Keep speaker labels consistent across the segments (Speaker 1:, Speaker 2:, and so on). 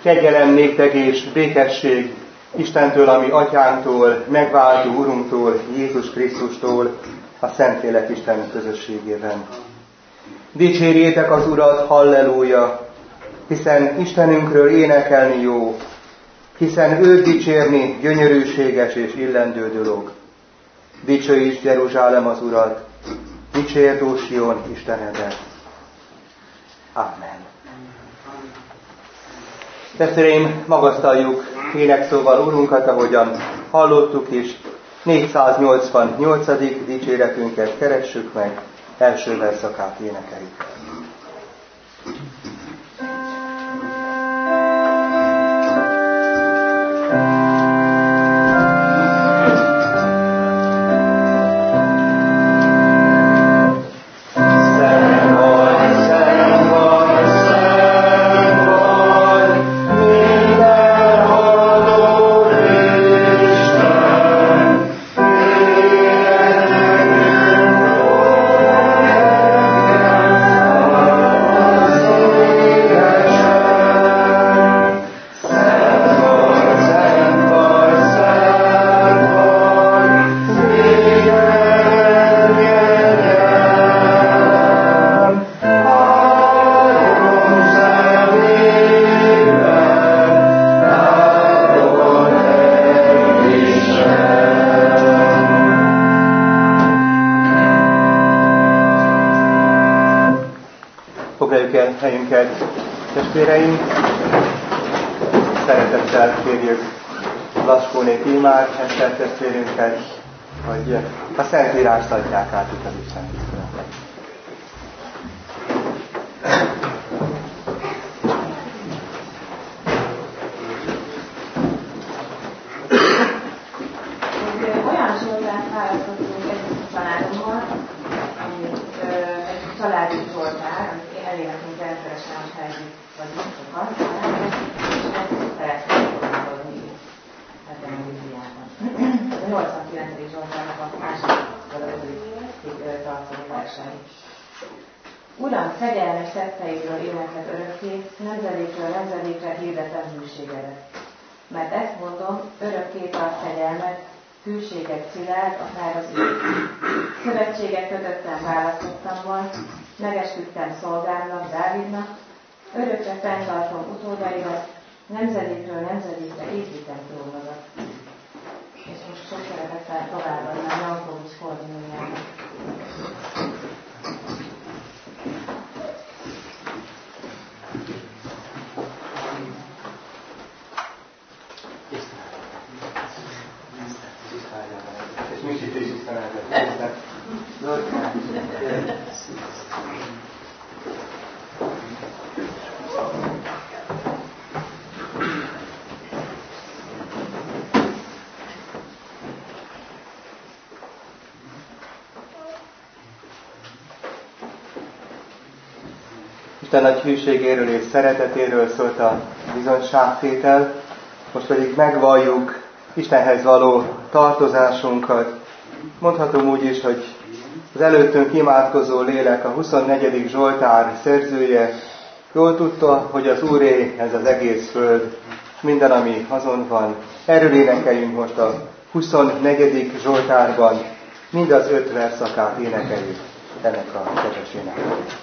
Speaker 1: Kegyelem néktek és békesség Istentől, ami Atyánktól, megváltó Urunktól, Jézus Krisztustól, a Szentlélek Isten közösségében. Dicsérjétek az Urat, halleluja, hiszen Istenünkről énekelni jó, hiszen őt dicsérni gyönyörűséges és illendő dolog. Dicsőíts Jeruzsálem az Urat, dicsérd ó Sion Istenedet. Amen. Testvéreim, magasztaljuk énekszóval Urunkat, ahogyan hallottuk is. 488. dicséretünket keressük meg, első verszakát énekeljük. Helyünket, testvéreim, szeretettel kérjük Laskóné Tímár, Eszter testvérünket, hogy a Szentírást adják át itt az Isten tiszteletnek.
Speaker 2: Olyan Zsoltárt választottunk együtt a családommal, amit egy családi Zsoltár, amit elénekünk rendszeresen a helyzet vagyunk sokat, és ezt szeretnénk hallani ebben a Bibliában. Ez a 89. Zsoltárnak a második vagy a 5. tartalmi versei. Uram, fegyelmes tetteidről éneklek örökké, nemzedékről nemzedékre hirdetem hűségedet. Mert ezt mondom, örökké tart fegyelmet, hűséged szilárd, akár az ég. Szövetséget kötöttem választottammal, megesküdtem szolgámnak, Dávidnak, örökre fenntartom utódaidat, nemzedékről nemzedékre építem trónodat. És most sok szeretettel továbbadnám Jankovics Kornéliának.
Speaker 1: Isten nagy hűségéről és szeretetéről szólt a bizonyságtétel, most pedig megvalljuk Istenhez való tartozásunkat. Mondhatom úgy is, hogy az előttünk imádkozó lélek, a 24. Zsoltár szerzője jól tudta, hogy az Úré ez az egész föld, minden, ami azon van. Erről énekeljünk most a 24. Zsoltárban, mind az 5 verszakát énekeljük ennek a kedves éneknek.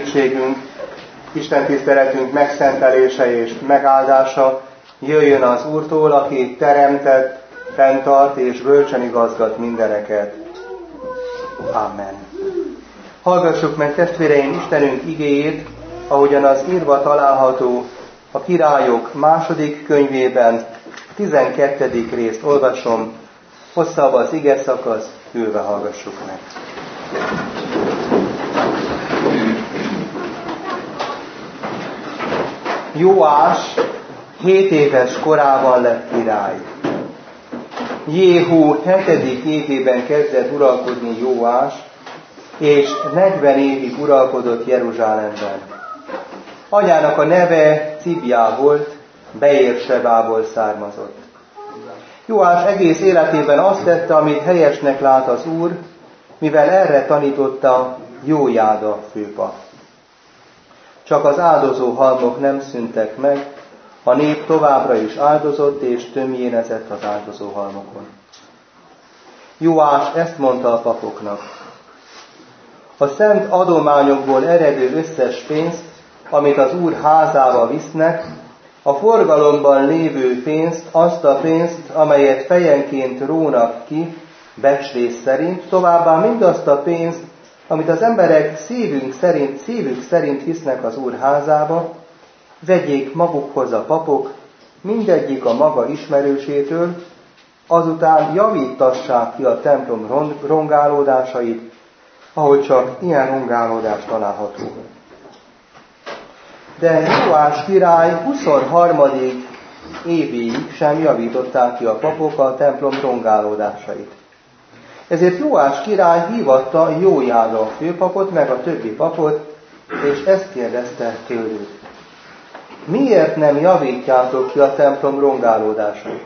Speaker 1: dicsőségünk, Isten tiszteletünk megszentelése és megáldása jöjjön az Úrtól, aki teremtett, fenntart és bölcsen igazgat mindeneket. Amen. Hallgassuk meg, testvéreim, Istenünk igéjét, ahogyan az írva található a Királyok második könyvében, 12. részt olvasom, hosszabb az ige szakasz, ülve hallgassuk meg. Jóás 7 éves korában lett király. Jéhú 7. évében kezdett uralkodni Jóás, és 40 évig uralkodott Jeruzsálemben. Anyának a neve Cibjá volt, Beérsebából származott. Jóás egész életében azt tette, amit helyesnek lát az Úr, mivel erre tanította Jójáda főpap. Csak az áldozó halmok nem szűntek meg, a nép továbbra is áldozott és tömjénezett az áldozó halmokon. Jóás ezt mondta a papoknak: a szent adományokból eredő összes pénzt, amit az Úr házába visznek, a forgalomban lévő pénzt, azt a pénzt, amelyet fejenként rónak ki, becslés szerint, továbbá mindazt a pénzt, amit az emberek szívük szerint visznek az Úr házába, vegyék magukhoz a papok, mindegyik a maga ismerősétől, azután javítassák ki a templom rongálódásait, ahol csak ilyen rongálódás található. De Jóás király 23. évéig sem javították ki a papok a templom rongálódásait. Ezért Jóás király hívatta Jójáda a főpapot, meg a többi papot, és ezt kérdezte tőlük: miért nem javítjátok ki a templom rongálódásait?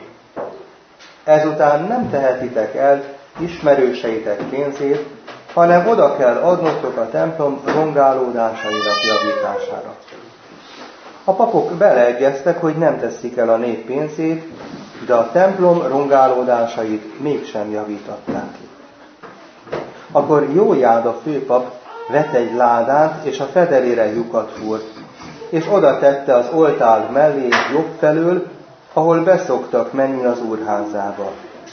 Speaker 1: Ezután nem tehetitek el ismerőseitek pénzét, hanem oda kell adnotok a templom rongálódásainak javítására. A papok beleegyeztek, hogy nem teszik el a nép pénzét, de a templom rongálódásait mégsem javították ki. Akkor Jójáda főpap vett egy ládát, és a fedelére lyukat fúrt, és oda tette az oltár mellé jobb felől, ahol beszoktak menni az úrházába.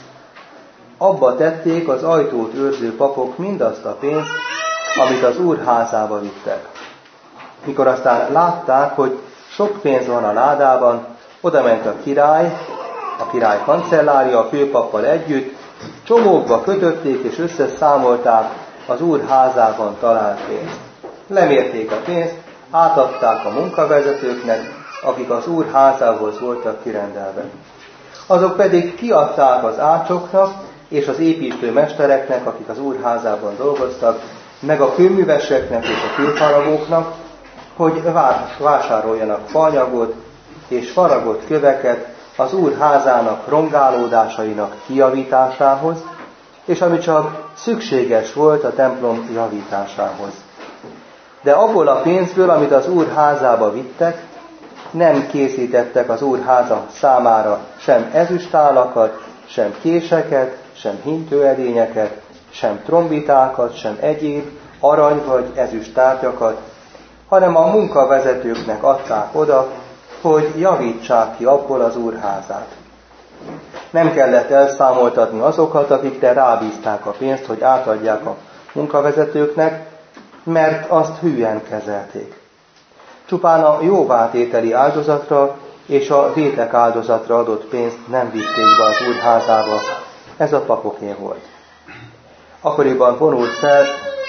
Speaker 1: Abba tették az ajtót őrző papok mindazt a pénzt, amit az úrházába vittek. Mikor aztán látták, hogy sok pénz van a ládában, oda ment a király kancellária a főpappal együtt, csomókba kötötték és összeszámolták az úr házában talált pénzt. Lemérték a pénzt, átadták a munkavezetőknek, akik az úr házához voltak kirendelve. Azok pedig kiadták az ácsoknak és az építőmestereknek, akik az úr házában dolgoztak, meg a kőműveseknek és a kőfaragóknak, hogy vásároljanak faanyagot és faragott köveket az Úr házának rongálódásainak kijavításához, és ami csak szükséges volt a templom javításához. De abból a pénzből, amit az Úr házába vittek, nem készítettek az Úr háza számára sem ezüstálakat, sem késeket, sem hintőedényeket, sem trombitákat, sem egyéb arany vagy ezüst tárgyakat, hanem a munkavezetőknek adták oda, hogy javítsák ki abból az Úr házát. Nem kellett elszámoltatni azokat, akikre rábízták a pénzt, hogy átadják a munkavezetőknek, mert azt hűen kezelték. Csupán a jóvátételi áldozatra és a vétek áldozatra adott pénzt nem vitték be az Úr házába, ez a papoké volt. Akkoriban vonult fel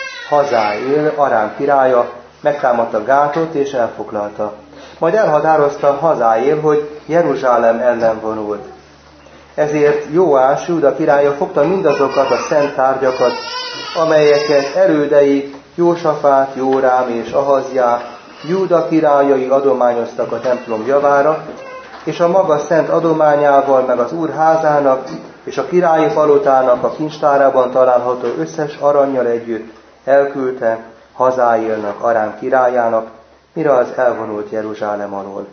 Speaker 1: Hazáél, Arám királya, megtámadta Gátot és elfoglalta. Majd elhatározta Hazáél, hogy Jeruzsálem ellen vonult. Ezért Jóás, Júda királya fogta mindazokat a szent tárgyakat, amelyeket erődei Jósafát, Jórám és Ahazjá, Júda királyai adományoztak a templom javára, és a maga szent adományával, meg az Úr házának és a királyi palotának a kincstárában található összes arannyal együtt elküldte Hazáélnak, Arám királyának, mire az elvonult Jeruzsálem alól.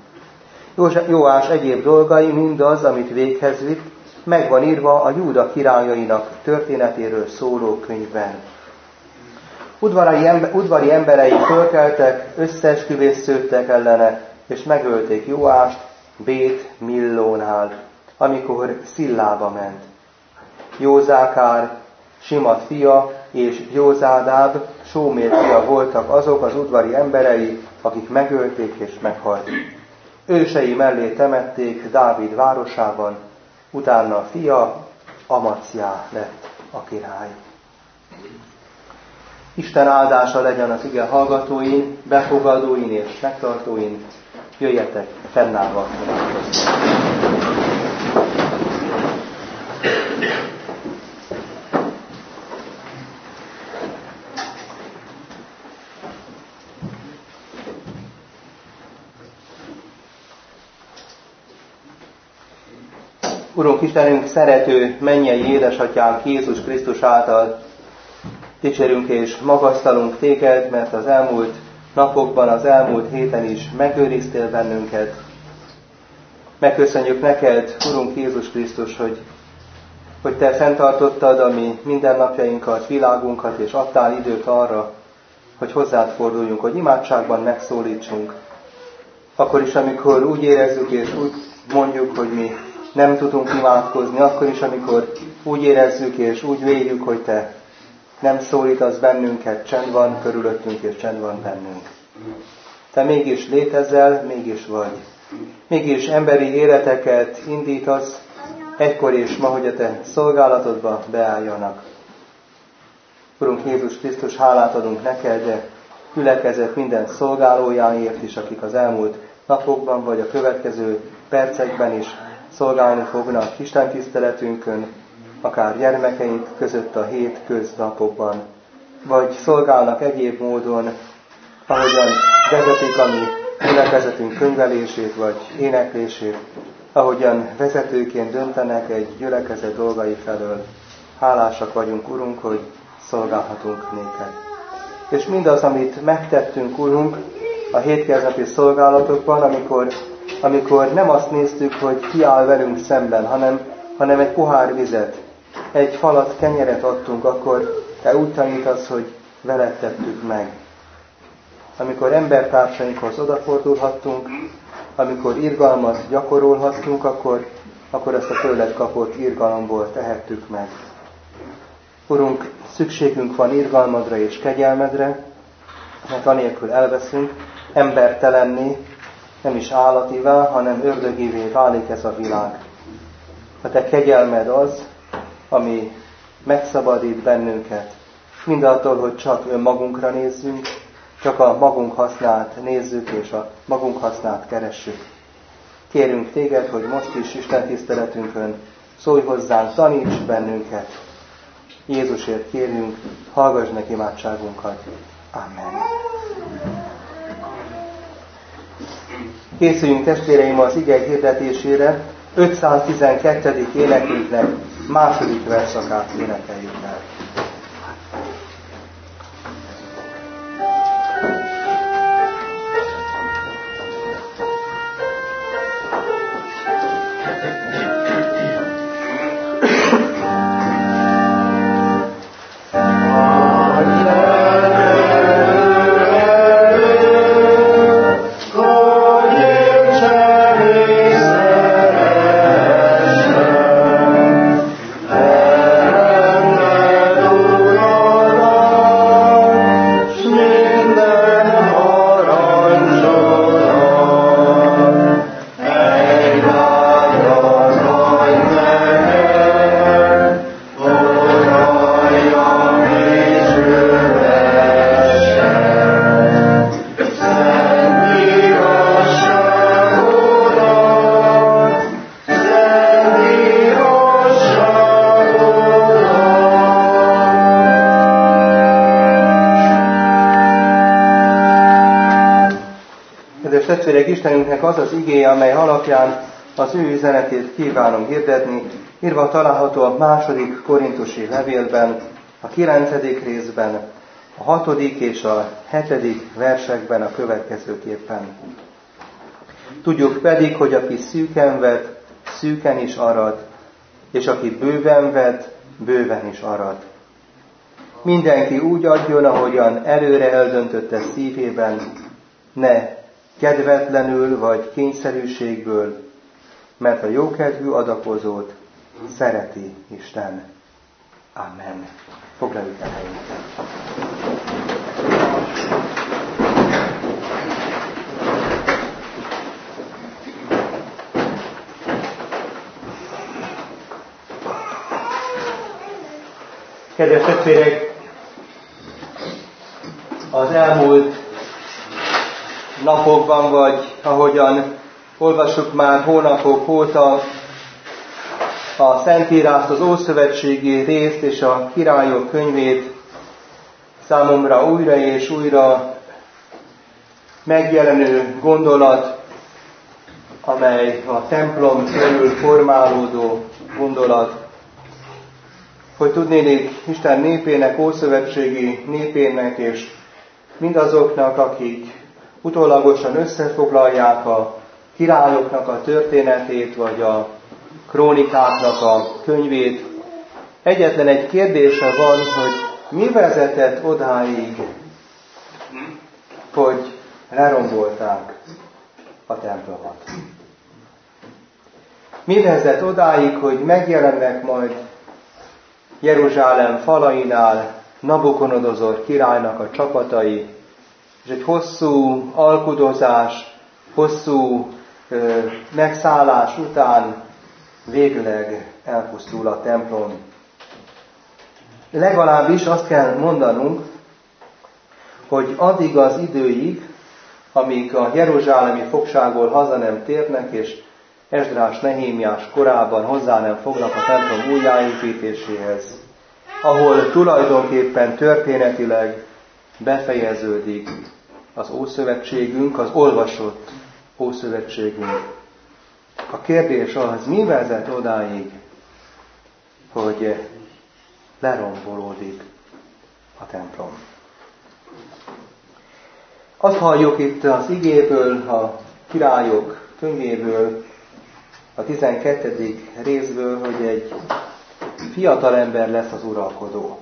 Speaker 1: Jóás egyéb dolgai, mindaz, amit véghez vitt, meg van írva a Júda királyainak történetéről szóló könyvben. Udvari emberei fölkeltek, összeesküvésződtek ellene, és megölték Joást Bét Millónál, amikor Szillába ment. Józákár, Simat fia, és Józádáb, Sómér fia voltak azok az udvari emberei, akik megölték és meghaltak. Ősei mellé temették Dávid városában, utána a fia Amacjá lett a király. Isten áldása legyen az ige hallgatóin, befogadóin és megtartóin. Jöjjetek fennállva imádkozni. Urunk Istenünk, szerető mennyei édesatyánk Jézus Krisztus által dicsérünk és magasztalunk téged, mert az elmúlt napokban, az elmúlt héten is megőriztél bennünket. Megköszönjük neked, Urunk Jézus Krisztus, hogy te fenntartottad a mi mindennapjainkat, világunkat, és adtál időt arra, hogy hozzád forduljunk, hogy imádságban megszólítsunk. Akkor is, amikor úgy érezzük és úgy mondjuk, hogy mi nem tudunk imádkozni, akkor is, amikor úgy érezzük és úgy véljük, hogy te nem szólítasz bennünket, csend van körülöttünk és csend van bennünk. Te mégis létezel, mégis vagy. Mégis emberi életeket indítasz, egykor és ma, hogy a te szolgálatodba beálljanak. Urunk Jézus Krisztus, hálát adunk neked, de gyülekezet minden szolgálójáért is, akik az elmúlt napokban vagy a következő percekben is szolgálni fognak Isten tiszteletünkön, akár gyermekeink között a hétköznapokban, vagy szolgálnak egyéb módon, ahogyan vezetik a mi gyülekezetünk könyvelését vagy éneklését, ahogyan vezetőként döntenek egy gyülekezet dolgai felől. Hálásak vagyunk, Urunk, hogy szolgálhatunk néked. És mindaz, amit megtettünk, Urunk, a hétköznapi szolgálatokban, amikor nem azt néztük, hogy ki áll velünk szemben, hanem egy pohár vizet, egy falat kenyeret adtunk, akkor te úgy tanítasz, hogy veled tettük meg. Amikor embertársainkhoz odafordulhattunk, amikor irgalmat gyakorolhattunk, akkor ezt a tőled kapott irgalomból tehettük meg. Urunk, szükségünk van irgalmadra és kegyelmedre, mert anélkül elveszünk, embertelenné, nem is állativá, hanem ördögivé válik ez a világ. A te kegyelmed az, ami megszabadít bennünket, mindattól, hogy csak önmagunkra nézzünk, csak a magunk hasznát nézzük, és a magunk hasznát keressük. Kérünk téged, hogy most is Isten tiszteletünkön szólj hozzánk, taníts bennünket. Jézusért kérünk, hallgass meg imádságunkat. Amen. Készüljünk, testvéreim, az ige hirdetésére. 512. énekünknek második versszakát énekeljük el. Testvérek, Istenünknek az az igéje, amely alapján az ő üzenetét kívánom hirdetni, írva található a 2. Korintusi levélben, a 9. részben, a 6. és a 7. versekben a következőképpen. Tudjuk pedig, hogy aki szűken vet, szűken is arad, és aki bőven vet, bőven is arad. mindenki úgy adjon, ahogyan előre eldöntötte szívében, ne kedvetlenül vagy kényszerűségből, mert a jókedvű adakozót szereti Isten. Amen. Foglaljuk el helyünket. Kedves testvérek, az elmúlt napokban, vagy ahogyan olvassuk már hónapok óta a Szentírást, az ószövetségi részt és a Királyok könyvét, számomra újra és újra megjelenő gondolat, amely a templom körül formálódó gondolat, hogy tudnélik Isten népének, ószövetségi népének és mindazoknak, akik utólagosan összefoglalják a királyoknak a történetét, vagy a krónikáknak a könyvét. Egyetlen egy kérdése van, hogy mi vezetett odáig, hogy lerombolták a templomot. Mi vezet odáig, hogy megjelennek majd Jeruzsálem falainál Nabukodonozor királynak a csapatai, és egy hosszú alkudozás, hosszú megszállás után végleg elpusztul a templom. Legalábbis azt kell mondanunk, hogy addig az időig, amíg a jeruzsálemi fogságból haza nem térnek, és Esdrás, Nehémiás korában hozzá nem fognak a templom újjáépítéséhez, ahol tulajdonképpen történetileg befejeződik az Ószövetségünk, az olvasott Ószövetségünk. A kérdés az, mi vezet odáig, hogy lerombolódik a templom. Azt halljuk itt az igéből, a Királyok könyvéből, a 12. részből, hogy egy fiatal ember lesz az uralkodó.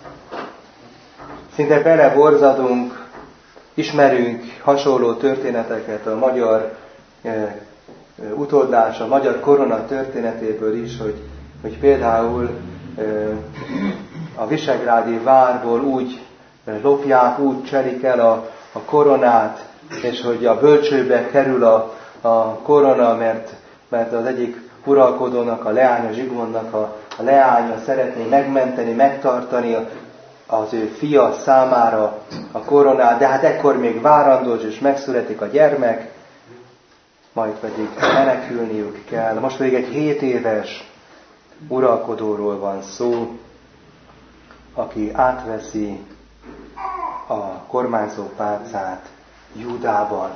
Speaker 1: Szinte beleborzadunk, ismerünk hasonló történeteket a magyar utódlás, a magyar korona történetéből is, hogy például a visegrádi várból úgy lopják, úgy cserik el a koronát, és hogy a bölcsőbe kerül a korona, mert az egyik uralkodónak, a leánya, Zsigmondnak a leánya szeretné megmenteni, megtartani az ő fia számára a koronát, de hát ekkor még várandós, és megszületik a gyermek, majd pedig menekülniük kell. Most pedig egy 7 éves uralkodóról van szó, aki átveszi a kormányzó pálcát Júdában.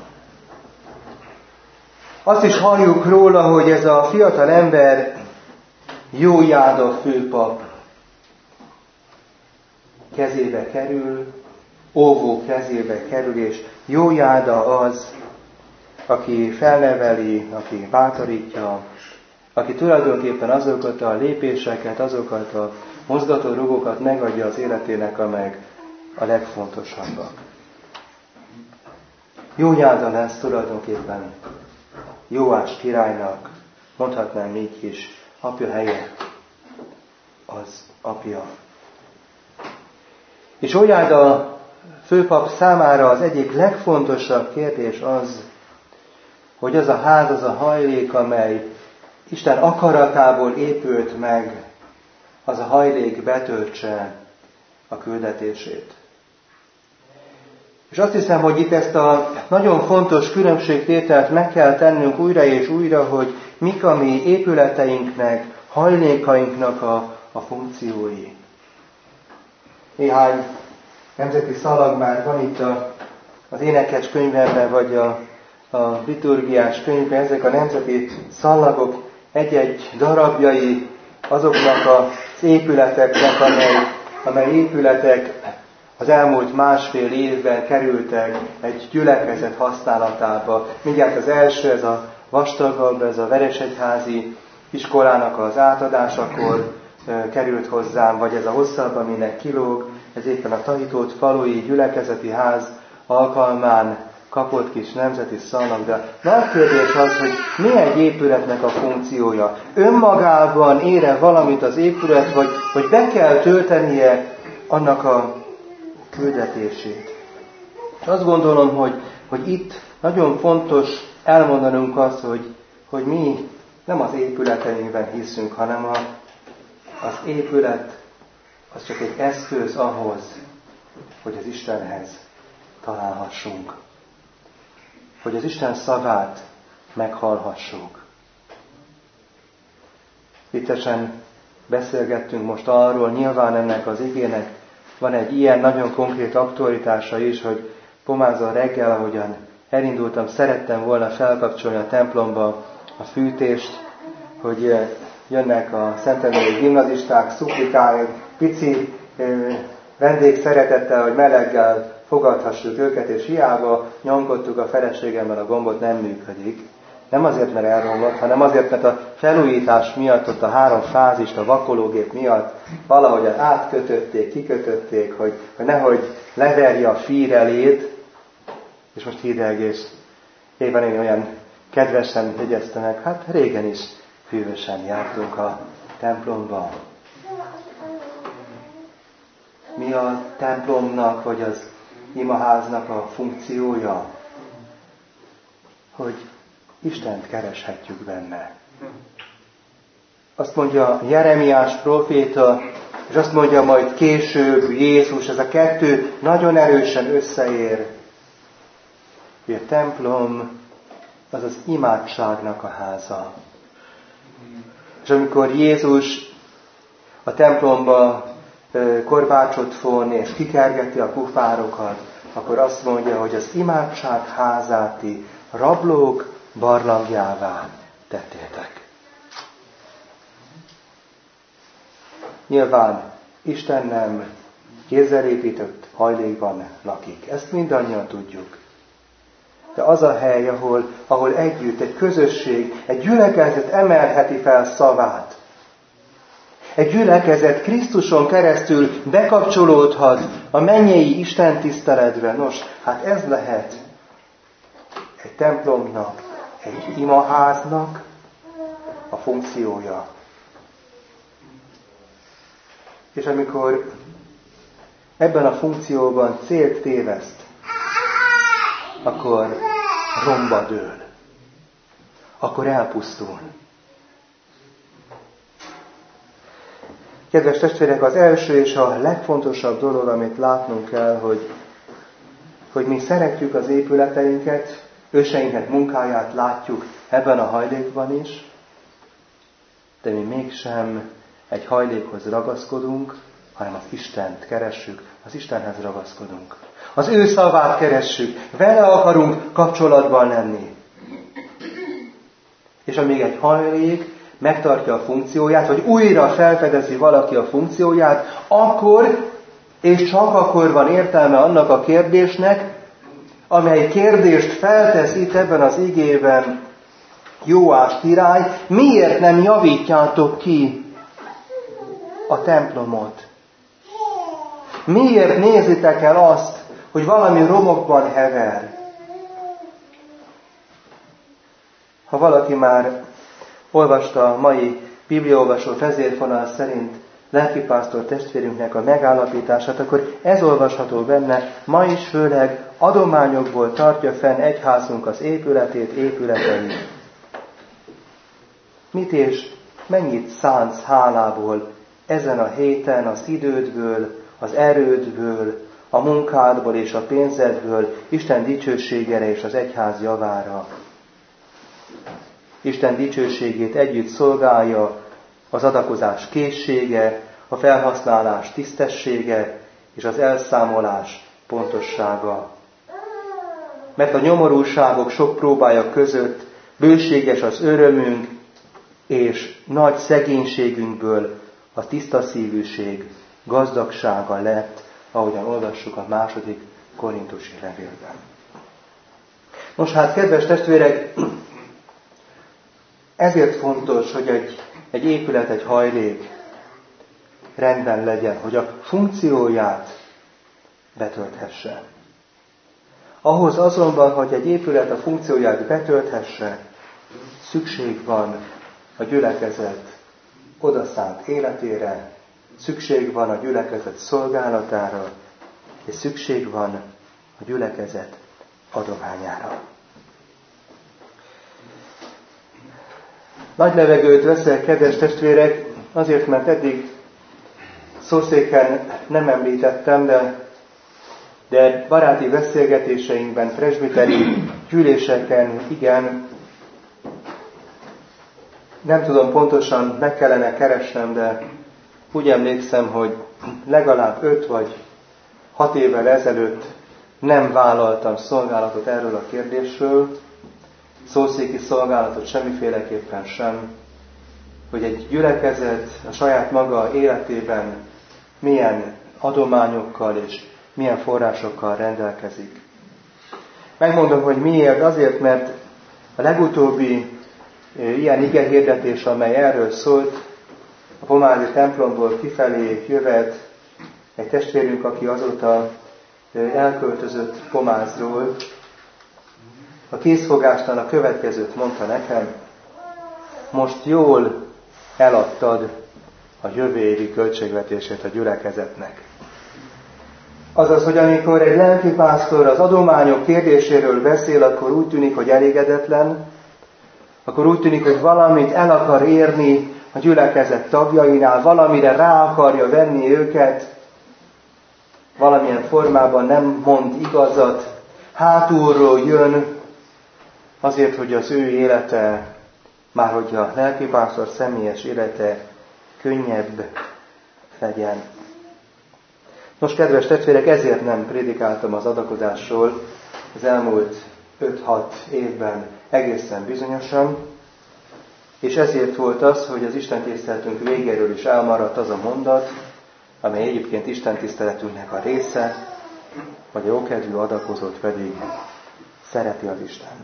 Speaker 1: Azt is halljuk róla, hogy ez a fiatal ember Jójáda főpap kezébe kerül, óvó kezébe kerül, és Jójáda az, aki felneveli, aki bátorítja, aki tulajdonképpen azokat a lépéseket, azokat a mozgatórugókat megadja az életének, amelyek a legfontosabbak. Jójáda lesz tulajdonképpen Jóás királynak, mondhatnám így is, apja helyett az apja. És Jójáda főpap számára az egyik legfontosabb kérdés az, hogy az a ház, az a hajlék, amely Isten akaratából épült meg, az a hajlék betöltse a küldetését. És azt hiszem, hogy itt ezt a nagyon fontos különbségtételt meg kell tennünk újra és újra, hogy mik a mi épületeinknek, hajlékainknak a funkciói. Néhány nemzeti szalag már van itt az énekes könyvben, vagy a liturgiás könyvben, ezek a nemzeti szallagok egy-egy darabjai azoknak az épületeknek, amely épületek az elmúlt 1,5 évben kerültek egy gyülekezet használatába. Mindjárt az első, ez a vastagabb, ez a Veresegyházi iskolának az átadásakor került hozzám, vagy ez a hosszabb, aminek kilóg, ez éppen a Tahitót falui gyülekezeti ház alkalmán kapott kis nemzeti szallag, de nagy kérdés az, hogy mi egy épületnek a funkciója. Önmagában ér-e valamit az épület, vagy be kell töltenie annak a küldetését. Azt gondolom, hogy itt nagyon fontos elmondanunk azt, hogy mi nem az épületeinkben hiszünk, hanem az épület az csak egy eszköz ahhoz, hogy az Istenhez találhassunk. Hogy az Isten szavát meghallhassuk. Viccesen beszélgettünk most arról, nyilván ennek az igének van egy ilyen nagyon konkrét aktualitása is, hogy pomázon reggel, ahogyan elindultam, szerettem volna felkapcsolni a templomba a fűtést, hogy jönnek a szentendrei gimnazisták, szuplikálják, pici vendégszeretettel, hogy meleggel fogadhassuk őket, és hiába nyomkodtuk a feleségemmel a gombot, nem működik. Nem azért, mert elromlott, hanem azért, mert a felújítás miatt, ott a 3 fázist, a vakológép miatt valahogyan átkötötték, kikötötték, hogy nehogy leverje a fírelét, és most hideg, és éppen én olyan kedvesen jegyezte meg, hát régen is hűvösen jártunk a templomban. Mi a templomnak, vagy az imaháznak a funkciója? Hogy Istent kereshetjük benne. Azt mondja Jeremiás próféta, és azt mondja majd később Jézus, ez a kettő nagyon erősen összeér, hogy a templom az az imádságnak a háza. És amikor Jézus a templomba korbácsot von és kikergeti a kufárokat, akkor azt mondja, hogy az imádság házát ti rablók barlangjává tettétek. Nyilván Isten nem kézzel épített hajlékban lakik. Ezt mindannyian tudjuk. De az a hely, ahol együtt egy közösség, egy gyülekezet emelheti fel szavát. Egy gyülekezet Krisztuson keresztül bekapcsolódhat a mennyei Isten tiszteletbe. Nos, hát ez lehet egy templomnak, egy imaháznak a funkciója. És amikor ebben a funkcióban célt téveszt, akkor romba dől. Akkor elpusztul. Kedves testvérek, az első és a legfontosabb dolog, amit látnunk kell, hogy mi szeretjük az épületeinket, őseinknek munkáját látjuk ebben a hajlékban is, de mi mégsem egy hajlékhoz ragaszkodunk, hanem az Istent keressük, az Istenhez ragaszkodunk. Az ő szavát keressük, vele akarunk kapcsolatban lenni. És amíg egy hajlék megtartja a funkcióját, vagy újra felfedezi valaki a funkcióját, akkor, és csak akkor van értelme annak a kérdésnek, amely kérdést feltesz itt ebben az igében Jóás király, miért nem javítjátok ki a templomot? Miért nézitek el azt, hogy valami romokban hever? Ha valaki már olvasta a mai bibliaolvasó vezérfonal szerint lelkipásztor testvérünknek a megállapítását, akkor ez olvasható benne, ma is főleg adományokból tartja fenn egyházunk az épületeit. Mit és mennyit szánsz hálából ezen a héten az idődből, az erődből, a munkádból és a pénzedből Isten dicsőségére és az egyház javára? Isten dicsőségét együtt szolgálja az adakozás készsége, a felhasználás tisztessége és az elszámolás pontossága. Mert a nyomorúságok sok próbája között bőséges az örömünk, és nagy szegénységünkből a tiszta szívűség gazdagsága lett, ahogyan olvassuk a 2. Korintusi levélben. Nos hát, kedves testvérek, ezért fontos, hogy egy épület, egy hajlék rendben legyen, hogy a funkcióját betölthesse. Ahhoz azonban, hogy egy épület a funkcióját betölthesse, szükség van a gyülekezet odaszánt életére, szükség van a gyülekezet szolgálatára, és szükség van a gyülekezet adományára. Nagy levegőt veszek, kedves testvérek, azért, mert eddig szószéken nem említettem, de baráti beszélgetéseinkben, presbiteri gyűléseken, igen, nem tudom pontosan, meg kellene keresnem, de úgy emlékszem, hogy legalább 5 vagy 6 évvel ezelőtt nem vállaltam szolgálatot erről a kérdésről, szószéki szolgálatot semmiféleképpen sem, hogy egy gyülekezet a saját maga életében milyen adományokkal és milyen forrásokkal rendelkezik. Megmondom, hogy miért. Azért, mert a legutóbbi ilyen igehirdetés, amely erről szólt, a pomázi templomból kifelé jövet egy testvérünk, aki azóta elköltözött Pomázról, a készfogásnál a következőt mondta nekem: most jól eladtad a jövő évi költségvetését a gyülekezetnek. Azaz, hogy amikor egy lelkipásztor az adományok kérdéséről beszél, akkor úgy tűnik, hogy elégedetlen, akkor úgy tűnik, hogy valamit el akar érni a gyülekezet tagjainál, valamire rá akarja venni őket, valamilyen formában nem mond igazat, hátulról jön, azért, hogy az ő élete, már hogy a lelkipásztor személyes élete könnyebb legyen. Nos, kedves testvérek, ezért nem prédikáltam az adakozásról az elmúlt 5-6 évben egészen bizonyosan, és ezért volt az, hogy az istentiszteletünk végéről is elmaradt az a mondat, amely egyébként istentiszteletünknek a része, vagy a jókedvű adakozót pedig szereti az Isten.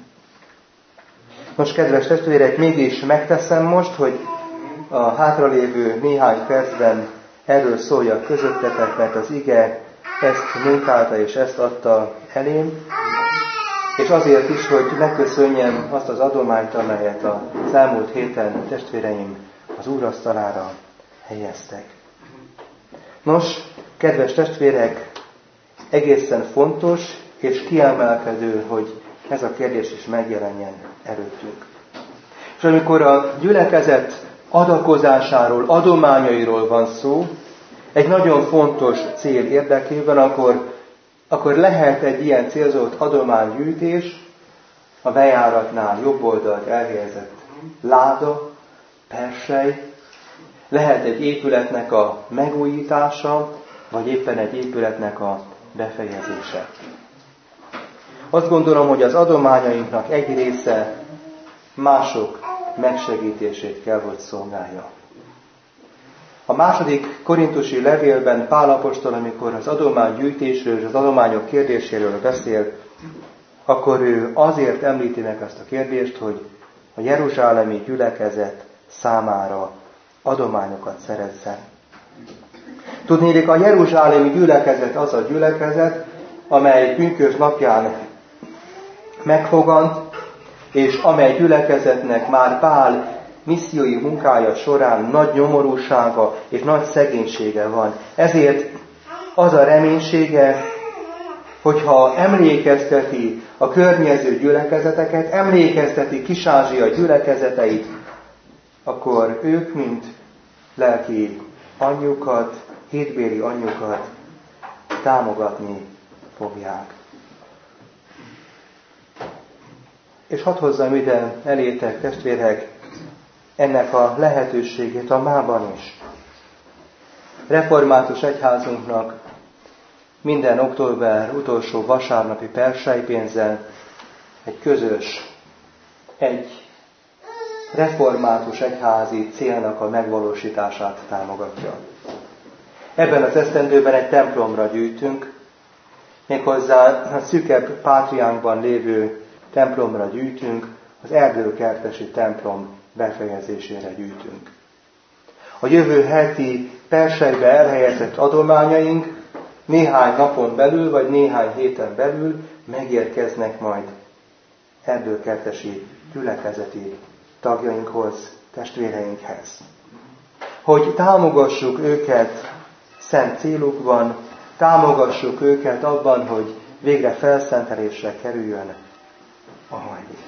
Speaker 1: Most, kedves testvérek, mégis megteszem most, hogy a hátralévő néhány percben erről szóljak közöttetek, mert az ige ezt munkálta és ezt adta elém, és azért is, hogy megköszönjem azt az adományt, amelyet az elmúlt héten testvéreim az úrasztalára helyeztek. Nos, kedves testvérek, egészen fontos és kiemelkedő, hogy ez a kérdés is megjelenjen előttünk. És amikor a gyülekezet adakozásáról, adományairól van szó, egy nagyon fontos cél érdekében, akkor lehet egy ilyen célzott adománygyűjtés a bejáratnál jobb oldalt elhelyezett láda, persely, lehet egy épületnek a megújítása, vagy éppen egy épületnek a befejezése. Azt gondolom, hogy az adományainknak egy része mások megsegítését kell, hogy szolgálja. A második korintusi levélben Pál apostol, amikor az adománygyűjtésről és az adományok kérdéséről beszél, akkor ő azért említi meg ezt a kérdést, hogy a jeruzsálemi gyülekezet számára adományokat szerezzen. Tudnélik, a jeruzsálemi gyülekezet az a gyülekezet, amely pünkösd napján megfogant, és amely gyülekezetnek már Pál missziói munkája során nagy nyomorúsága és nagy szegénysége van. Ezért az a reménysége, hogyha emlékezteti a környező gyülekezeteket, emlékezteti Kis-Ázsia gyülekezeteit, akkor ők, mint lelki anyjukat, hétbéli anyjukat támogatni fogják. És hadd hozzam ide elétek, testvérek, ennek a lehetőségét a mában is. Református egyházunknak minden október utolsó vasárnapi persejpénzzel egy közös, egy református egyházi célnak a megvalósítását támogatja. Ebben az esztendőben egy templomra gyűjtünk, méghozzá a szűkebb pátriánkban lévő templomra gyűjtünk, az erdőkertesi templom befejezésére gyűjtünk. A jövő heti persejbe elhelyezett adományaink néhány napon belül, vagy néhány héten belül megérkeznek majd erdőkertesi gyülekezeti tagjainkhoz, testvéreinkhez. Hogy támogassuk őket szent célukban, támogassuk őket abban, hogy végre felszentelésre kerüljön a hajlék.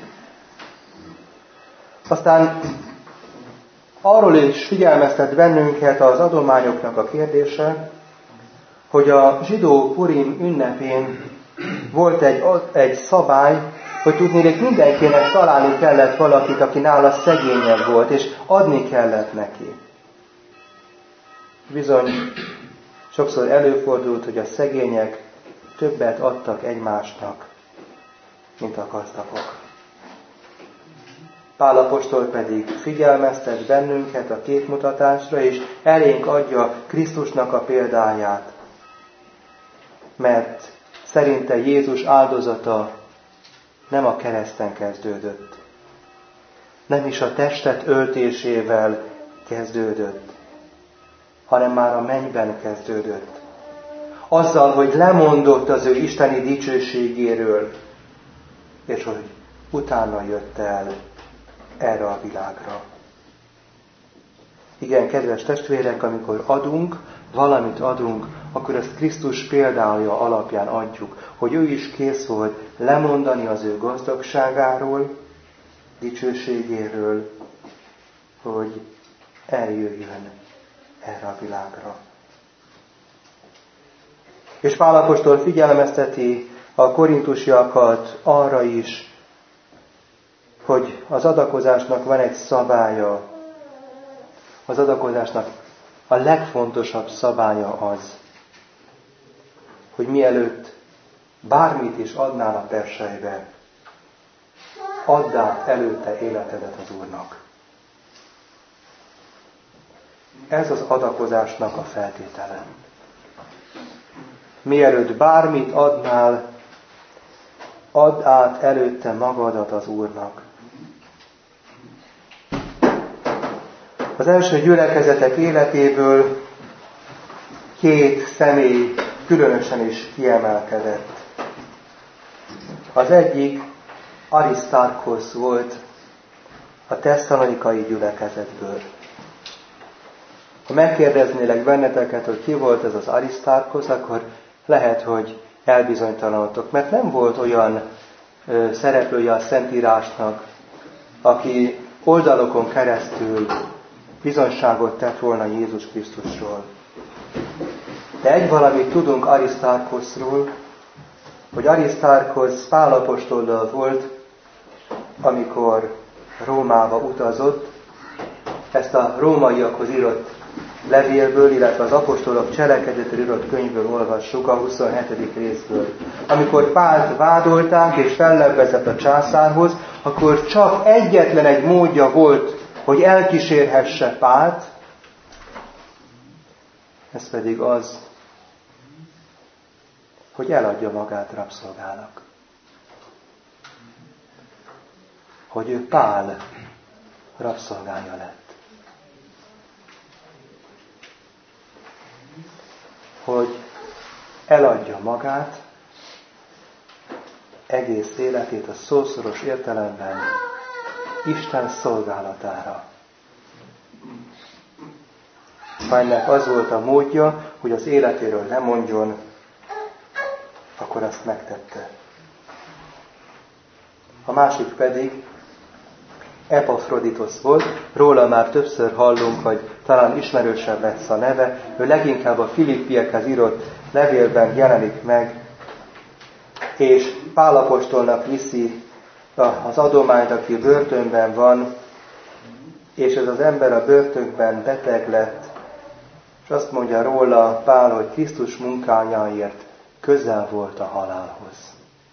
Speaker 1: Aztán arról is figyelmeztet bennünket az adományoknak a kérdése, hogy a zsidó Purim ünnepén volt egy szabály, hogy tudnék mindenkinek találni kellett valakit, aki nála szegényebb volt, és adni kellett neki. Bizony, sokszor előfordult, hogy a szegények többet adtak egymásnak, mint a gazdagok. Pál apostol pedig figyelmeztet bennünket a képmutatásra, és elénk adja Krisztusnak a példáját, mert szerinte Jézus áldozata nem a kereszten kezdődött, nem is a testet öltésével kezdődött, hanem már a mennyben kezdődött. Azzal, hogy lemondott az ő isteni dicsőségéről, és hogy utána jött el erre a világra. Igen, kedves testvérek, amikor valamit adunk, akkor ezt Krisztus példája alapján adjuk, hogy ő is kész volt lemondani az ő gazdagságáról, dicsőségéről, hogy eljöjjön erre a világra. És Pál apostol figyelmezteti a korintusiakat arra is, hogy az adakozásnak van egy szabálya. Az adakozásnak a legfontosabb szabálya az, hogy mielőtt bármit is adnál a persejbe, add át előtte életedet az Úrnak. Ez az adakozásnak a feltétele. Mielőtt bármit adnál, add át előtte magadat az Úrnak. Az első gyülekezetek életéből 2 személy különösen is kiemelkedett. Az egyik Arisztárkosz volt a tesszalonikai gyülekezetből. Ha megkérdeznélek benneteket, hogy ki volt ez az Arisztárkosz, akkor lehet, hogy elbizonytalanodtok, mert nem volt olyan szereplője a Szentírásnak, aki oldalokon keresztül bizonyságot tett volna Jézus Krisztusról. De egy valamit tudunk Arisztárkoszról, hogy Arisztárkosz Pál apostollal volt, amikor Rómába utazott. Ezt a rómaiakhoz írott levélből, illetve az apostolok cselekedetről írott könyvből olvassuk, a 27. részből. Amikor Pált vádolták és fellebbezett a császárhoz, akkor csak egyetlen egy módja volt, hogy elkísérhesse Pált, ez pedig az, hogy eladja magát rabszolgának. Hogy ő Pál rabszolgája lett. Hogy eladja magát, egész életét a szószoros értelemben Isten szolgálatára. Ha ennek az volt a módja, hogy az életéről lemondjon, akkor azt megtette. A másik pedig Epafroditos volt, róla már többször hallunk, vagy talán ismerősebb lesz a neve, ő leginkább a Filippiekhez írott levélben jelenik meg, és Pál apostolnak viszi az adományt, aki börtönben van, és ez az ember a börtönben beteg lett, és azt mondja róla Pál, hogy Krisztus munkájáért közel volt a halálhoz.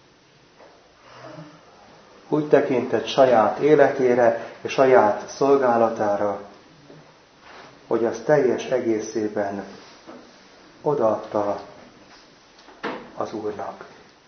Speaker 1: Úgy tekintett saját életére és saját szolgálatára, hogy az teljes egészében odaadta az Úrnak.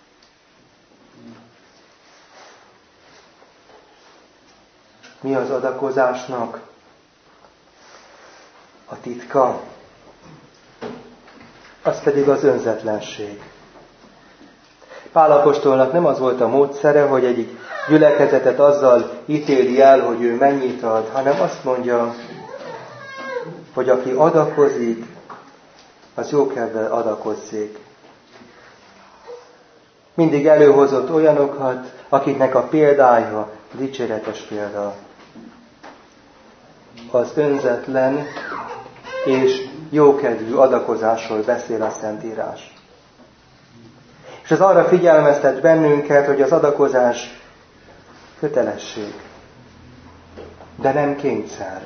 Speaker 1: Mi az adakozásnak a titka? az pedig az önzetlenség. Pál apostolnak nem az volt a módszere, hogy egy gyülekezetet azzal ítéli el, hogy ő mennyit ad, hanem azt mondja, hogy aki adakozik, az jókedvel adakozzék. Mindig előhozott olyanokat, akiknek a példája dicséretes példa. Az önzetlen és jókedvű adakozásról beszél a Szentírás. És ez arra figyelmeztet bennünket, hogy az adakozás kötelesség, de nem kényszer.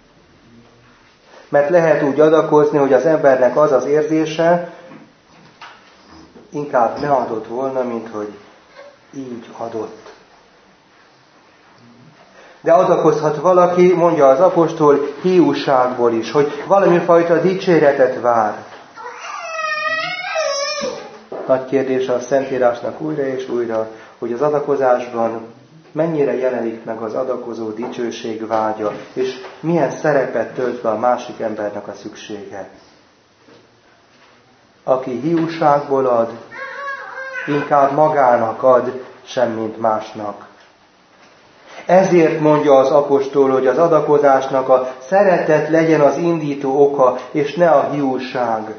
Speaker 1: Mert lehet úgy adakozni, hogy az embernek az az érzése, inkább ne adott volna, mint hogy így adott. De adakozhat valaki, mondja az apostol, hiúságból is, hogy valamifajta dicséretet vár. Nagy kérdés a Szentírásnak újra és újra, hogy az adakozásban mennyire jelenik meg az adakozó dicsőség vágya, és milyen szerepet tölt be a másik embernek a szüksége. Aki hiúságból ad, inkább magának ad, semmint másnak. Ezért mondja az apostol, hogy az adakozásnak a szeretet legyen az indító oka, és ne a hiúság.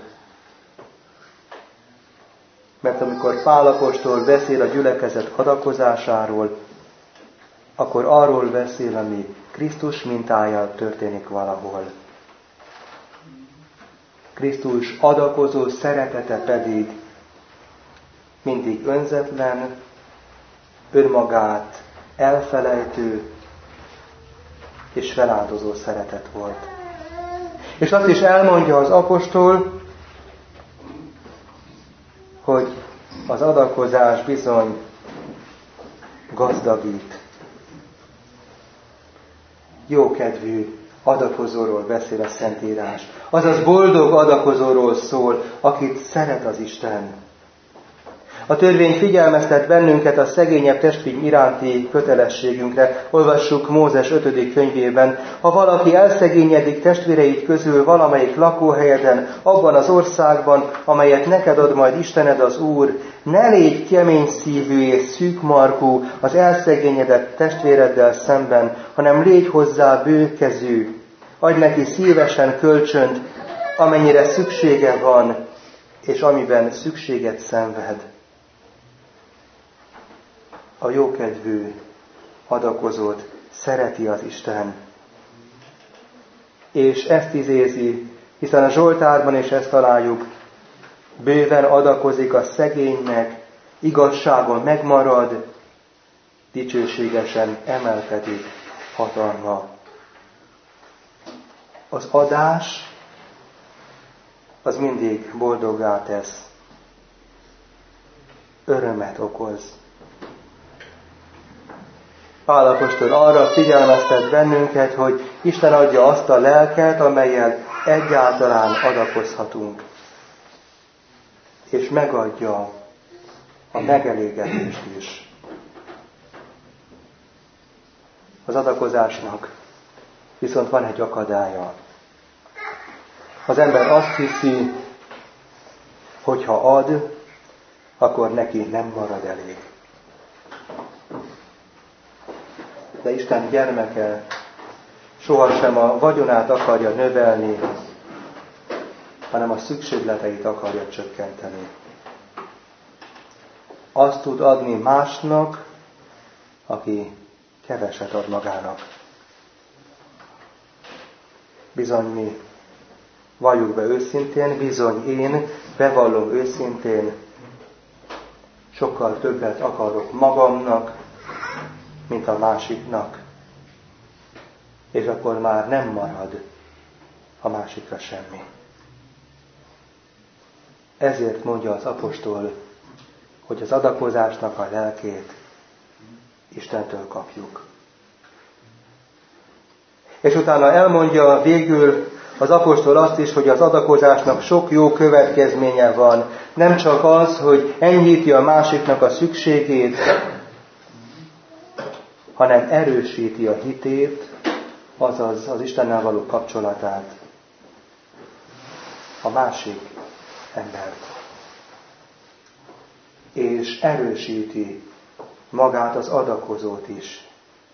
Speaker 1: Mert amikor Pál apostol beszél a gyülekezet adakozásáról, akkor arról beszél, ami Krisztus mintáján történik valahol. Krisztus adakozó szeretete pedig mindig önzetlen, önmagát elfelejtő és feláldozó szeretet volt. És azt is elmondja az apostol, hogy az adakozás bizony gazdagít. Jókedvű adakozóról beszél a Szentírás. Azaz boldog adakozóról szól, akit szeret az Isten. A törvény figyelmeztet bennünket a szegényebb testvér iránti kötelességünkre. Olvassuk Mózes 5. könyvében. Ha valaki elszegényedik testvéreit közül valamelyik lakóhelyeden, abban az országban, amelyet neked ad majd Istened az Úr, ne légy kemény szívű és szűkmarkú az elszegényedett testvéreddel szemben, hanem légy hozzá bőkezű. Adj neki szívesen kölcsönt, amennyire szüksége van, és amiben szükséget szenved. A jókedvű adakozót szereti az Isten. És ezt idézi, hiszen a Zsoltárban is ezt találjuk, bőven adakozik a szegénynek, igazságon megmarad, dicsőségesen emelkedik hatalma. Az adás az mindig boldoggá tesz, örömet okoz. Pál apostol arra figyelmeztet bennünket, hogy Isten adja azt a lelket, amellyel egyáltalán adakozhatunk. És megadja a megelégedést is. Az adakozásnak viszont van egy akadálya. Az ember azt hiszi, hogy ha ad, akkor neki nem marad elég. De Isten gyermeke sohasem a vagyonát akarja növelni, hanem a szükségleteit akarja csökkenteni. Azt tud adni másnak, aki keveset ad magának. Bizony mi, valljuk be őszintén, bizony én bevallom őszintén, sokkal többet akarok magamnak, mint a másiknak. És akkor már nem marad a másikra semmi. Ezért mondja az apostol, hogy az adakozásnak a lelkét Istentől kapjuk. És utána elmondja végül az apostol azt is, hogy az adakozásnak sok jó következménye van. Nem csak az, hogy enyhíti a másiknak a szükségét, hanem erősíti a hitét, azaz az Istennel való kapcsolatát. A másik embert. És erősíti magát az adakozót is.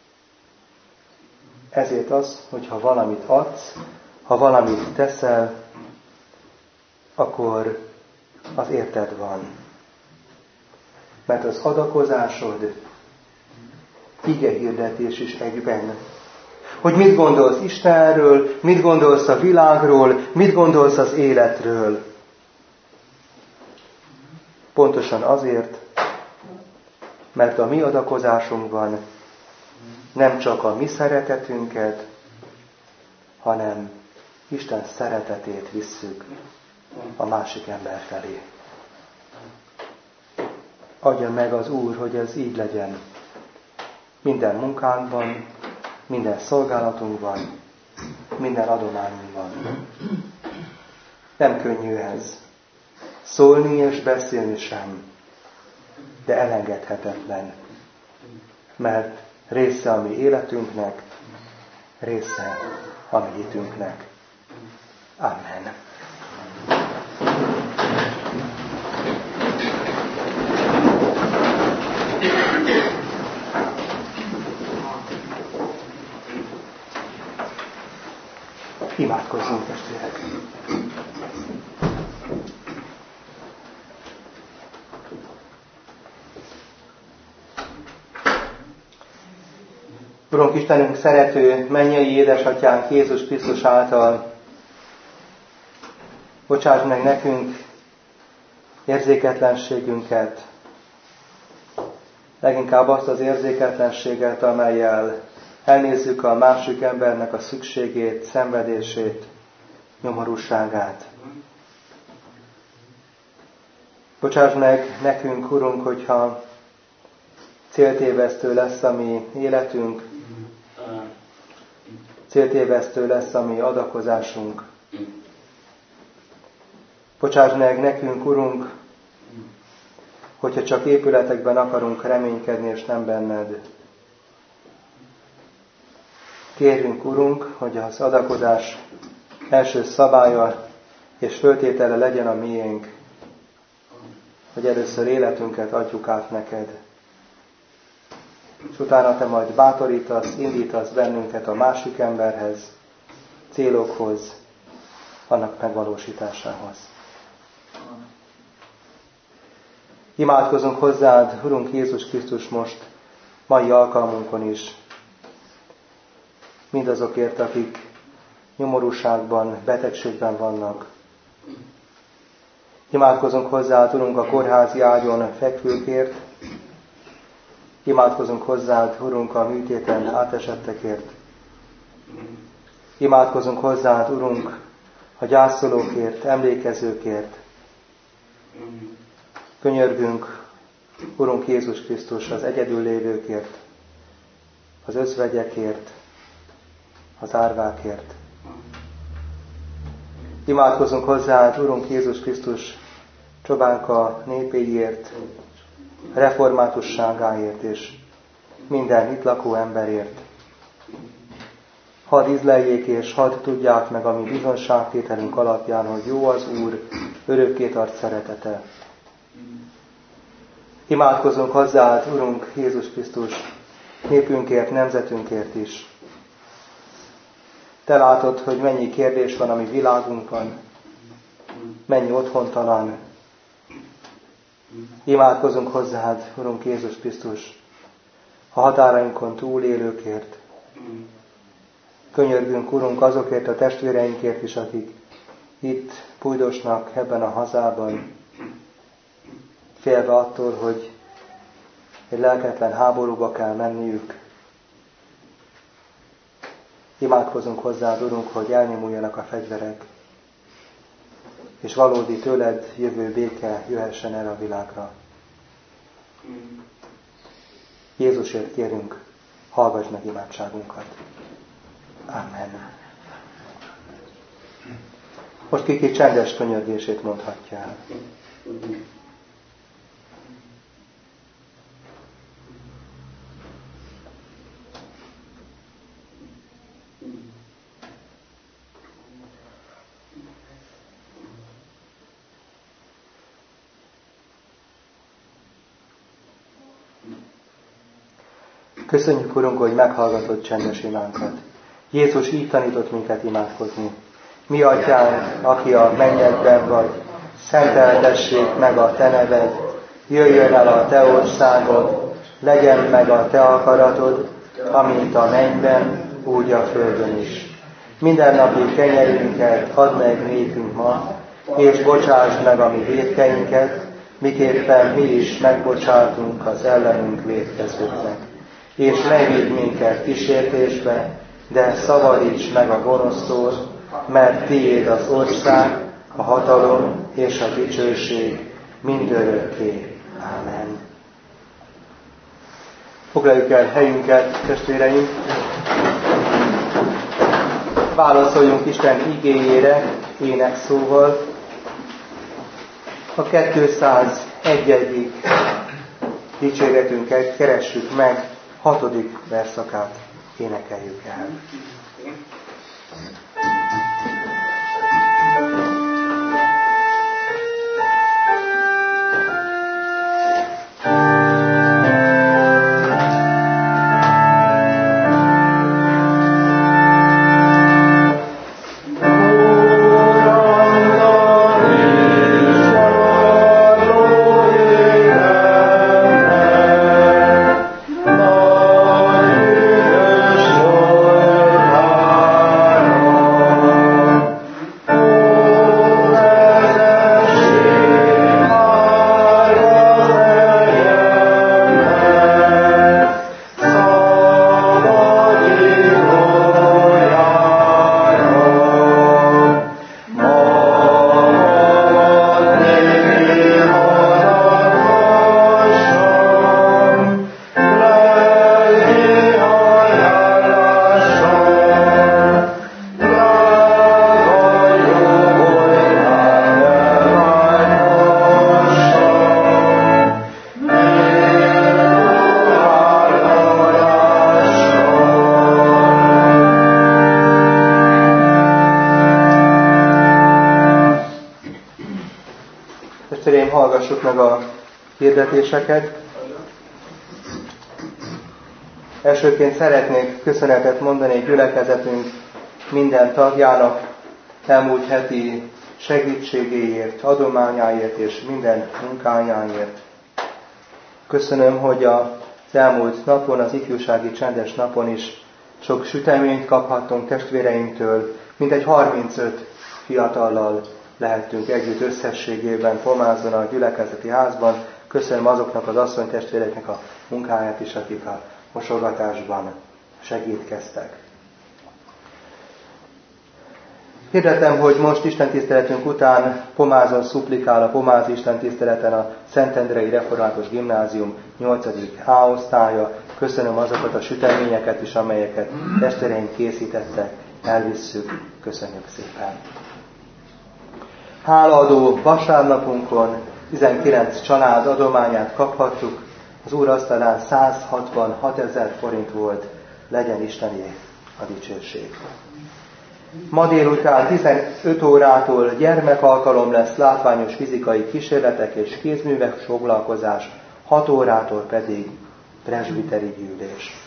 Speaker 1: Ezért az, hogyha valamit adsz, ha valamit teszel, akkor az érted van. Mert az adakozásod igehirdetés is egyben. Hogy mit gondolsz Istenről, mit gondolsz a világról, mit gondolsz az életről. Pontosan azért, mert a mi adakozásunkban nem csak a mi szeretetünket, hanem Isten szeretetét visszük a másik ember felé. Adja meg az Úr, hogy ez így legyen. Minden munkánkban, minden szolgálatunkban, minden adományunkban. Nem könnyű ez. Szólni és beszélni sem, de elengedhetetlen. Mert része a mi életünknek, része a mi hitünknek. Amen. Imádkozzunk, testvérek! Urunk Istenünk, szerető, mennyei édesatyánk Jézus Krisztus által, bocsáss meg nekünk érzéketlenségünket, leginkább azt az érzéketlenséget, amellyel elnézzük a másik embernek a szükségét, szenvedését, nyomorúságát. Bocsáss meg nekünk, Urunk, hogyha céltévesztő lesz a mi életünk, céltévesztő lesz a mi adakozásunk. Bocsáss meg nekünk, Urunk, hogyha csak épületekben akarunk reménykedni, és nem benned. Kérjünk, Urunk, hogy az adakozás első szabálya és föltétele legyen a miénk, hogy először életünket adjuk át neked. És utána te majd bátorítasz, indítasz bennünket a másik emberhez, célokhoz, annak megvalósításához. Imádkozunk hozzád, Urunk Jézus Krisztus, most mai alkalmunkon is, mindazokért, akik nyomorúságban, betegségben vannak. Imádkozunk hozzád, Urunk, a kórházi ágyon fekvőkért. Imádkozunk hozzád, Urunk, a műtéten átesettekért. Imádkozunk hozzád, Urunk, a gyászolókért, emlékezőkért. Könyörgünk, Urunk Jézus Krisztus, az egyedül lévőkért, az özvegyekért, az árvákért. Imádkozunk hozzád, Urunk Jézus Krisztus, Csobánka népéért, reformátusságáért és minden itt lakó emberért. Hadd ízleljék és hadd tudják meg a mi bizonságtételünk alapján, hogy jó az Úr, örökké tart szeretete. Imádkozunk hozzád, Urunk Jézus Krisztus, népünkért, nemzetünkért is. Te látod, hogy mennyi kérdés van a mi világunkban, mennyi otthontalan. Imádkozunk hozzád, Urunk Jézus Krisztus, a határainkon túlélőkért. Könyörgünk, Urunk, azokért a testvéreinkért is, akik itt pujdosnak ebben a hazában, félve attól, hogy egy lelketlen háborúba kell menniük. Imádkozunk hozzád, Urunk, hogy elnyomuljanak a fegyverek, és valódi tőled jövő béke jöhessen el a világra. Jézusért kérünk, hallgass meg imádságunkat. Amen. Most kiki csendes könyörgését mondhatja el. Köszönjük, Urunk, hogy meghallgatod csendes imánkat. Jézus így tanított minket imádkozni. Mi Atyánk, aki a mennyekben vagy, szenteltessék meg a Te neved, jöjjön el a Te országod, legyen meg a Te akaratod, amint a mennyben, úgy a földön is. Mindennapi kenyerünket add meg nékünk ma, és bocsásd meg a mi vétkeinket, miképpen mi is megbocsátunk az ellenünk vétkezőknek. És ne vigy minket kísértésbe, de szabadíts meg a gonosztól, mert tiéd az ország, a hatalom és a dicsőség mindörökké. Ámen. Foglaljuk el helyünket, testvéreim! Válaszoljunk Isten igéjére énekszóval. A 201. dicséretünket keressük meg, 6. verszakát énekeljük el. Hallgassuk meg a hirdetéseket. Elsőként szeretnék köszönetet mondani egy gyülekezetünk minden tagjának elmúlt heti segítségéért, adományáért és minden munkájáért. Köszönöm, hogy az elmúlt napon, az ifjúsági csendes napon is sok süteményt kaphattunk testvéreimtől, mintegy 35 fiatallal lehettünk együtt összességében Pomázon a gyülekezeti házban. Köszönöm azoknak az asszonytestvéreknek a munkáját is, akik a mosogatásban segítkeztek. Hirdetem, hogy most istentiszteletünk után Pomázon szuplikál a Pomázi istentiszteleten a Szentendrei Református Gimnázium 8. A osztálya. Köszönöm azokat a süteményeket is, amelyeket testvéreink készítettek. Elvisszük. Köszönjük szépen. Hálaadó vasárnapunkon 19 család adományát kaphattuk. Az Úr asztalán 166 000 forint volt, legyen Istené a dicsőség. Ma délután 15 órától gyermekalkalom lesz, látványos fizikai kísérletek és kézművek foglalkozás, 6 órától pedig presbiteri gyűlés.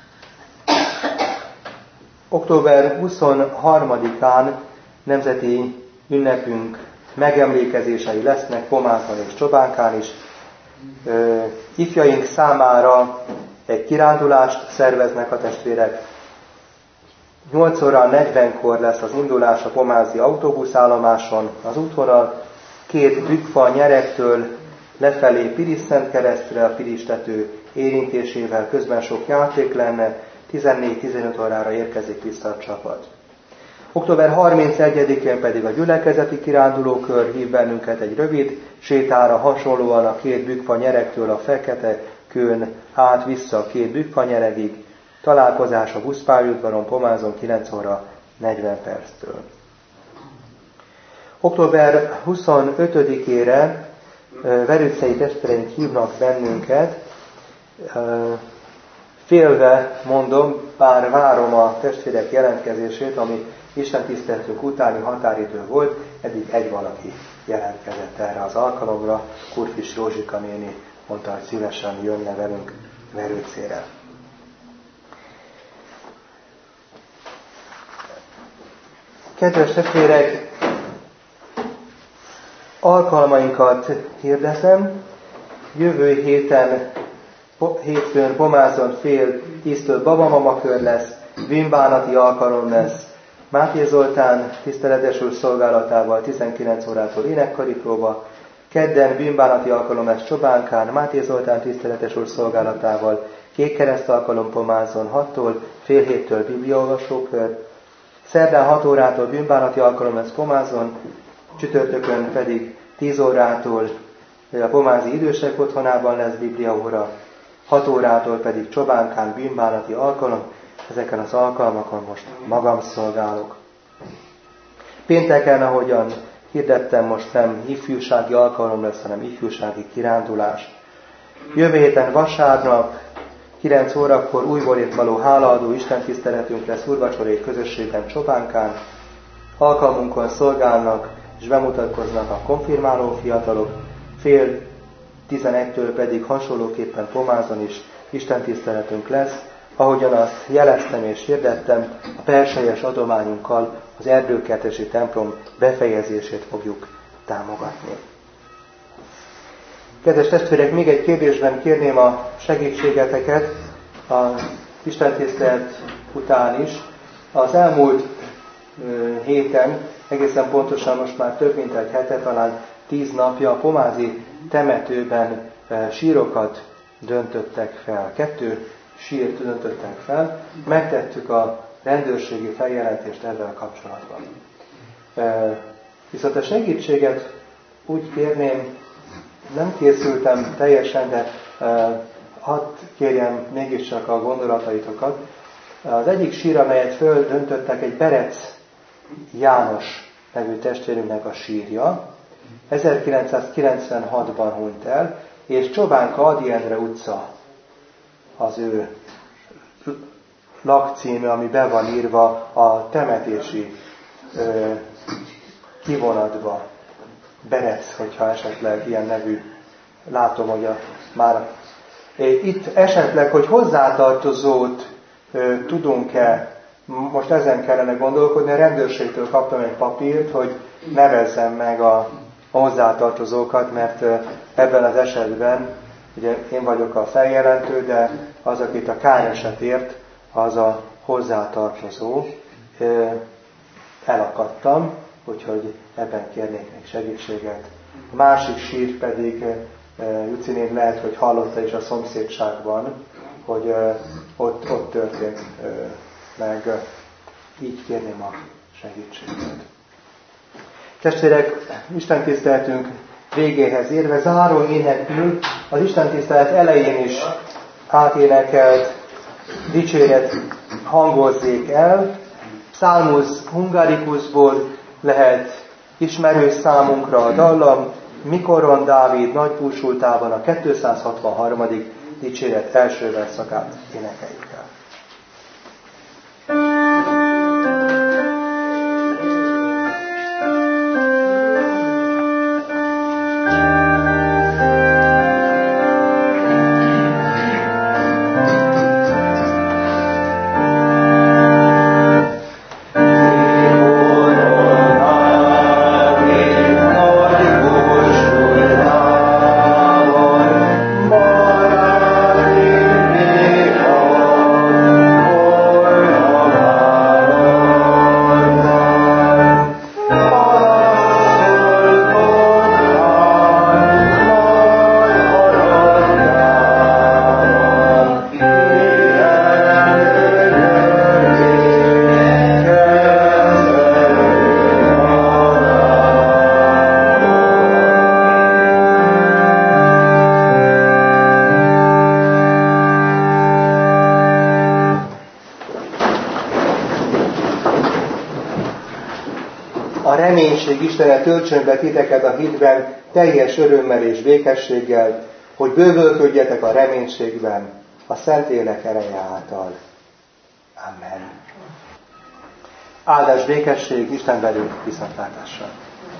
Speaker 1: Október 23-án nemzeti ünnepünk megemlékezései lesznek Pomázon és Csobánkán is. Ifjaink számára egy kirándulást szerveznek a testvérek. 8 óra 40-kor lesz az indulás a pomázi autóbuszállomáson. Az útvonal 2 bükkfa nyerektől lefelé Piris-Szent keresztre, a Piristető érintésével, közben sok játék lenne. 14-15 órára érkezik vissza a csapat. Október 31-én pedig a gyülekezeti kirándulókör hív bennünket egy rövid sétára, hasonlóan a 2 bükkfa nyerektől a Fekete Kőn át vissza a 2 bükkfa nyeregig. Találkozás a buszpályaudvaron Pomázon 9 óra 40 perctől. Október 25-ére verőcei testvéreink hívnak bennünket. Félve mondom, bár várom a testvérek jelentkezését, ami istentiszteletünk utáni határidő volt, eddig egy valaki jelentkezett erre az alkalomra. Kurfis Józsika néni mondta, hogy szívesen jönne velünk Verőcére. Kedves testvérek, alkalmainkat hirdetem. Jövő hétfőn Pomázon fél 10-től babamakör lesz, bűnbánati alkalom lesz. Máté Zoltán tiszteletes úr szolgálatával 19 órától énekkari próba. Kedden bűnbánati alkalom lesz Csobánkán, Máté Zoltán tiszteletes úr szolgálatával, Kék kereszt alkalom Pomázon 6-tól, fél 7-től bibliaolvasókör. Szerdán 6 órától bűnbánati alkalom lesz Pomázon, csütörtökön pedig 10 órától a pomázi idősek otthonában lesz bibliaóra, 6 órától pedig Csobánkán bűnbánati alkalom. Ezeken az alkalmakon most magam szolgálok. Pénteken, ahogyan hirdettem, most nem ifjúsági alkalom lesz, hanem ifjúsági kirándulás. Jövő héten vasárnap 9 órakor újborért való hálaadó istentiszteletünk lesz úrvacsorai közösségben Csobánkán. Alkalmunkon szolgálnak és bemutatkoznak a konfirmáló fiatalok, fél 11-től pedig hasonlóképpen Pomázon is istentiszteletünk lesz, ahogyan azt jeleztem és hirdettem, a perselyes adományunkkal az erdőkertesi templom befejezését fogjuk támogatni. Kedves testvérek, még egy kérdésben kérném a segítségeteket az istentisztelet után is. Az elmúlt héten, egészen pontosan most már több mint egy hete, talán 10 napja a pomázi temetőben sírokat döntöttek fel. 2 sírt döntöttek fel. Megtettük a rendőrségi feljelentést ezzel kapcsolatban. Viszont a segítséget úgy kérném, nem készültem teljesen, de hadd kérjem mégiscsak a gondolataitokat. Az egyik sír, amelyet földöntöttek, egy Berec János nevű testvérünknek a sírja. 1996-ban hunyt el, és Csobánka Ady Endre utca az ő lakcíme, ami be van írva a temetési kivonatba. Berec, hogyha esetleg ilyen nevű, látom, hogy már itt esetleg, hogy hozzátartozót tudunk-e, most ezen kellene gondolkodni, a rendőrségtől kaptam egy papírt, hogy nevezzem meg a hozzátartozókat, mert ebben az esetben, ugye én vagyok a feljelentő, de az, akit a káresetért, az a hozzátartozó. Elakadtam, úgyhogy ebben kérnék még segítséget. A másik sír pedig, Jucinék lehet, hogy hallotta is a szomszédságban, hogy ott történt meg. Így kérném a segítséget. Testvérek, istentiszteletünk végéhez érve, záró énekül az istentisztelet elején is áténekelt dicséret hangozzék el. Psalmus Hungaricusból lehet ismerős számunkra a dallam, Mikoron Dávid nagybúsultában a 263. dicséret első verszakát énekeljük el. Istene töltsön be titeket a hitben teljes örömmel és békességgel, hogy bővölködjetek a reménységben a Szentlélek ereje által. Amen. Áldás, békesség, Isten velünk, viszontlátásra!